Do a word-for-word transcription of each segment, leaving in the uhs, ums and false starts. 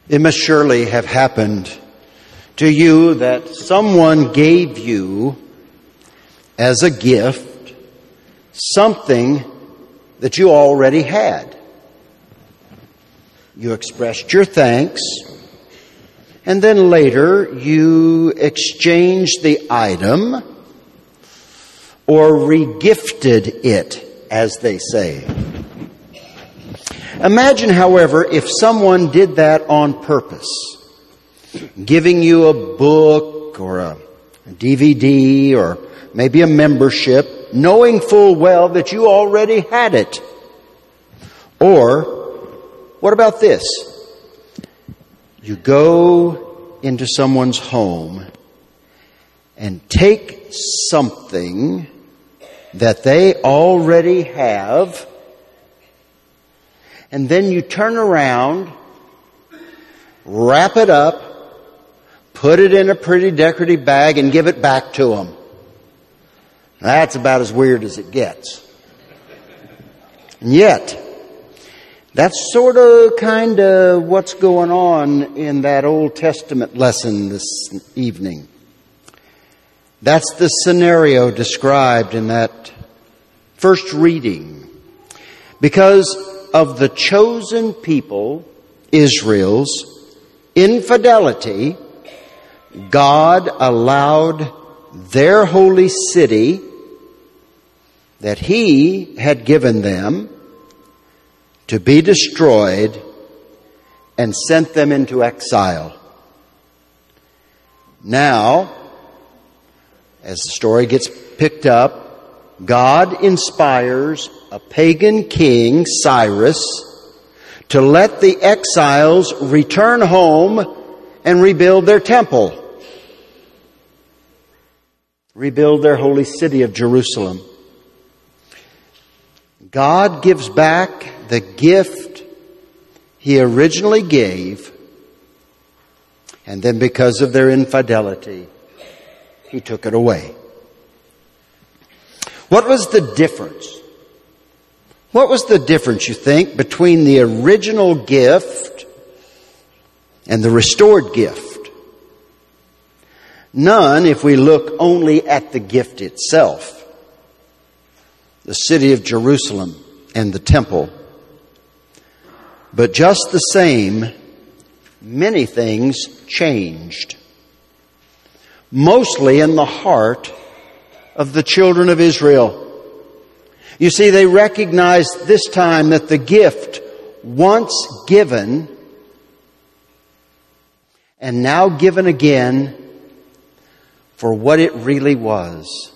It must surely have happened to you that someone gave you as a gift something that you already had. You expressed your thanks, and then later you exchanged the item or regifted it, as they say. Imagine, however, if someone did that on purpose, giving you a book or a D V D or maybe a membership, knowing full well that you already had it. Or, what about this? You go into someone's home and take something that they already have, and then you turn around, wrap it up, put it in a pretty decorative bag, and give it back to them. That's about as weird as it gets. And yet, that's sort of kind of what's going on in that Old Testament lesson this evening. That's the scenario described in that first reading. Because of the chosen people, Israel's infidelity, God allowed their holy city that He had given them to be destroyed and sent them into exile. Now, as the story gets picked up, God inspires a pagan king, Cyrus, to let the exiles return home and rebuild their temple. Rebuild their holy city of Jerusalem. God gives back the gift He originally gave, and then because of their infidelity, He took it away. What was the difference? What was the difference, you think, between the original gift and the restored gift? None, if we look only at the gift itself. The city of Jerusalem and the temple. But just the same, many things changed. Mostly in the heart of the children of Israel. You see, they recognized this time that the gift, once given, and now given again, for what it really was.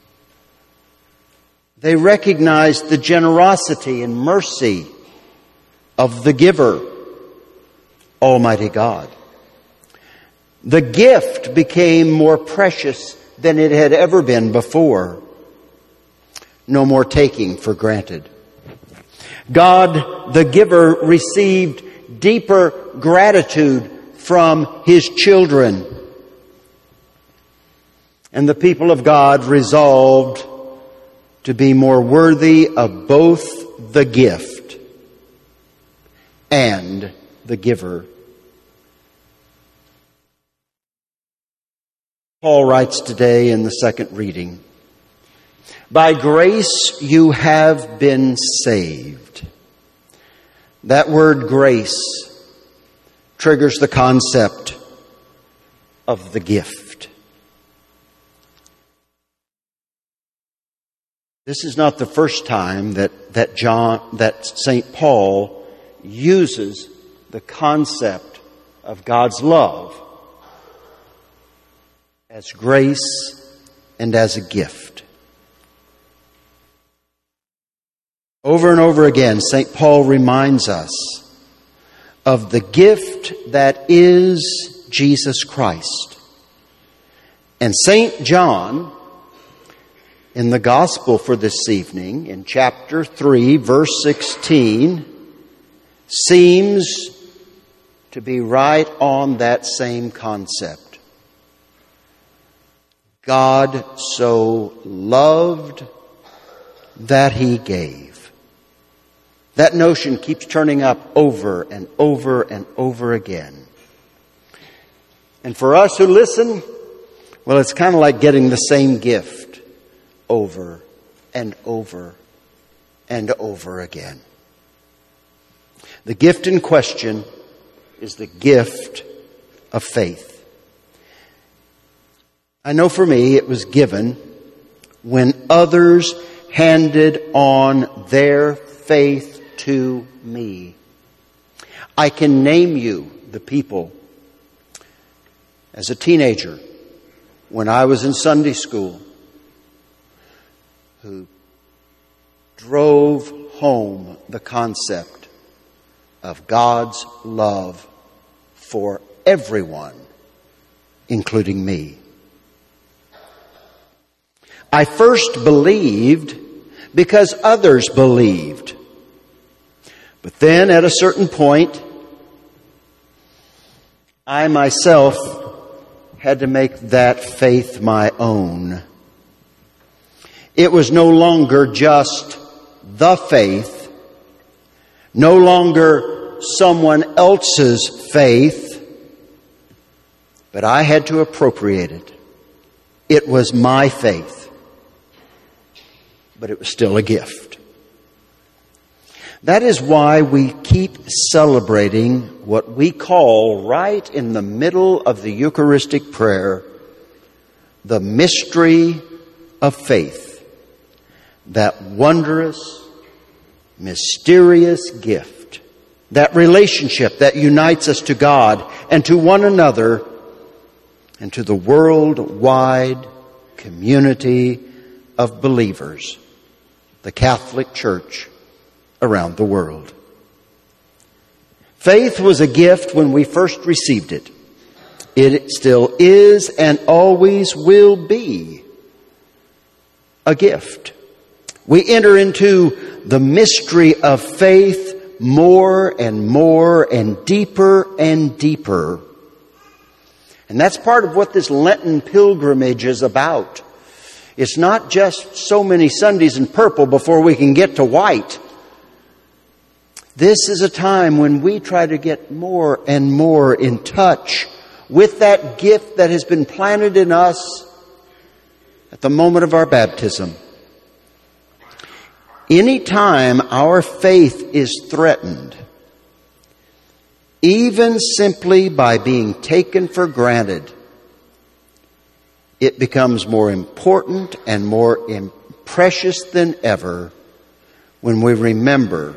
They recognized the generosity and mercy of the giver, Almighty God. The gift became more precious than it had ever been before. No more taking for granted. God, the giver, received deeper gratitude from His children. And the people of God resolved to be more worthy of both the gift and the giver. Paul writes today in the second reading, "By grace you have been saved." That word grace triggers the concept of the gift. This is not the first time that, that John, that Saint Paul uses the concept of God's love as grace and as a gift. Over and over again, Saint Paul reminds us of the gift that is Jesus Christ. And Saint John, in the Gospel for this evening, in chapter three, verse sixteen, seems to be right on that same concept. God so loved that He gave. That notion keeps turning up over and over and over again. And for us who listen, well, it's kind of like getting the same gift over and over and over again. The gift in question is the gift of faith. I know for me it was given when others handed on their faith to me. I can name you the people as a teenager when I was in Sunday school who drove home the concept of God's love for everyone, including me. I first believed because others believed. But then at a certain point, I myself had to make that faith my own. It was no longer just the faith, no longer someone else's faith, but I had to appropriate it. It was my faith, but it was still a gift. That is why we keep celebrating what we call, right in the middle of the Eucharistic prayer, the mystery of faith. That wondrous, mysterious gift. That relationship that unites us to God and to one another and to the worldwide community of believers, the Catholic Church around the world. Faith was a gift when we first received it. It still is and always will be a gift. We enter into the mystery of faith more and more and deeper and deeper. And that's part of what this Lenten pilgrimage is about. It's not just so many Sundays in purple before we can get to white. This is a time when we try to get more and more in touch with that gift that has been planted in us at the moment of our baptism. Anytime our faith is threatened, even simply by being taken for granted, it becomes more important and more precious than ever when we remember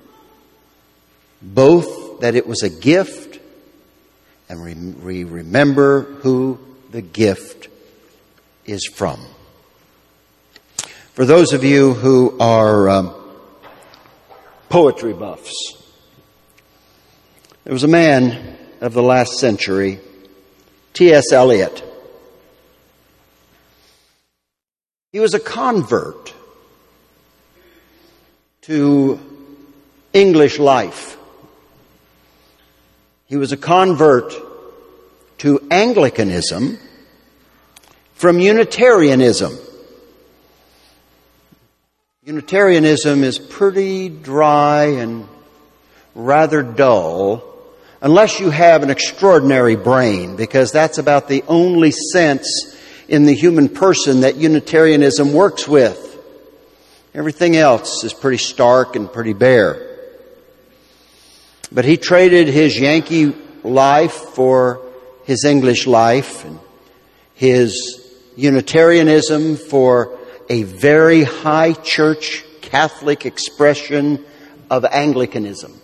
both that it was a gift and we remember who the gift is from. For those of you who are um, poetry buffs, there was a man of the last century, T S Eliot. He was a convert to English life. He was a convert to Anglicanism from Unitarianism. Unitarianism is pretty dry and rather dull, unless you have an extraordinary brain, because that's about the only sense in the human person that Unitarianism works with. Everything else is pretty stark and pretty bare. But he traded his Yankee life for his English life, and his Unitarianism for a very high church Catholic expression of Anglicanism.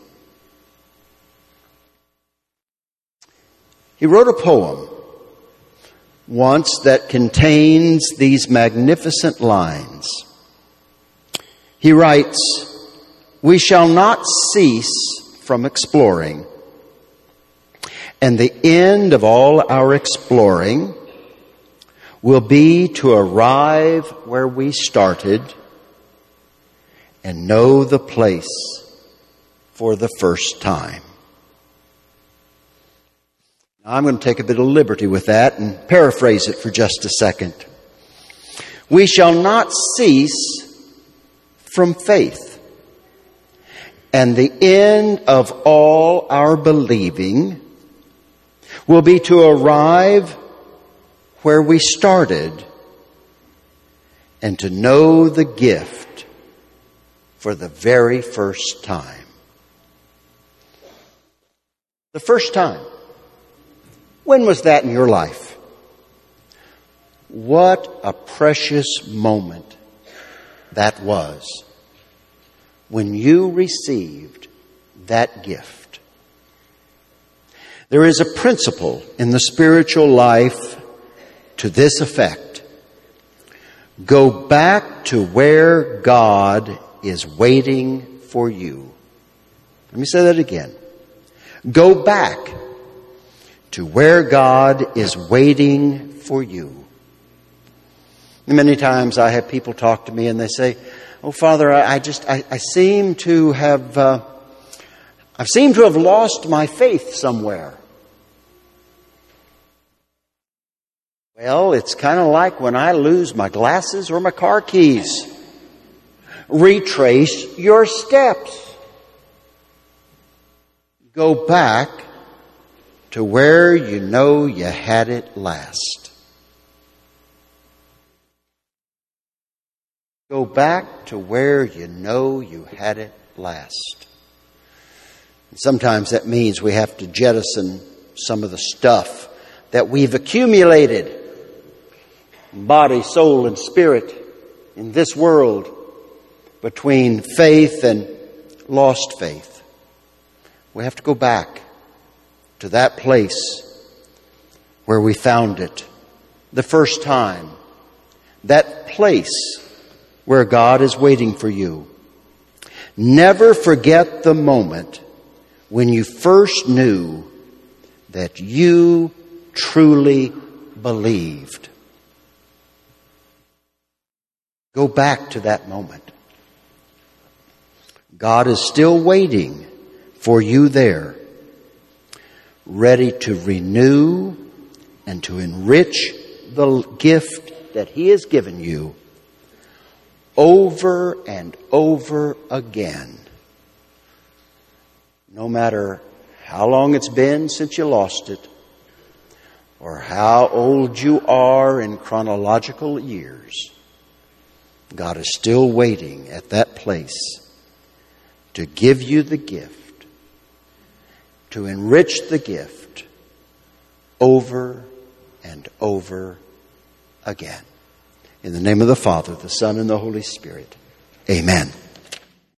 He wrote a poem once that contains these magnificent lines. He writes, "We shall not cease from exploring, and the end of all our exploring will be to arrive where we started and know the place for the first time." Now, I'm going to take a bit of liberty with that and paraphrase it for just a second. We shall not cease from faith. And the end of all our believing will be to arrive where we started and to know the gift for the very first time. The first time. When was that in your life? What a precious moment that was when you received that gift. There is a principle in the spiritual life to this effect. Go back to where God is waiting for you. Let me say that again. Go back to where God is waiting for you. Many times I have people talk to me and they say, "Oh, Father, I, I just, I, I seem to have, uh, I seem to have lost my faith somewhere." Well, it's kind of like when I lose my glasses or my car keys. Retrace your steps. Go back to where you know you had it last. Go back to where you know you had it last. And sometimes that means we have to jettison some of the stuff that we've accumulated, body, soul, and spirit, in this world, between faith and lost faith. We have to go back to that place where we found it the first time. That place where God is waiting for you. Never forget the moment when you first knew that you truly believed. Go back to that moment. God is still waiting for you there, ready to renew and to enrich the gift that He has given you over and over again. No matter how long it's been since you lost it, or how old you are in chronological years, God is still waiting at that place to give you the gift, to enrich the gift over and over again. In the name of the Father, the Son, and the Holy Spirit. Amen.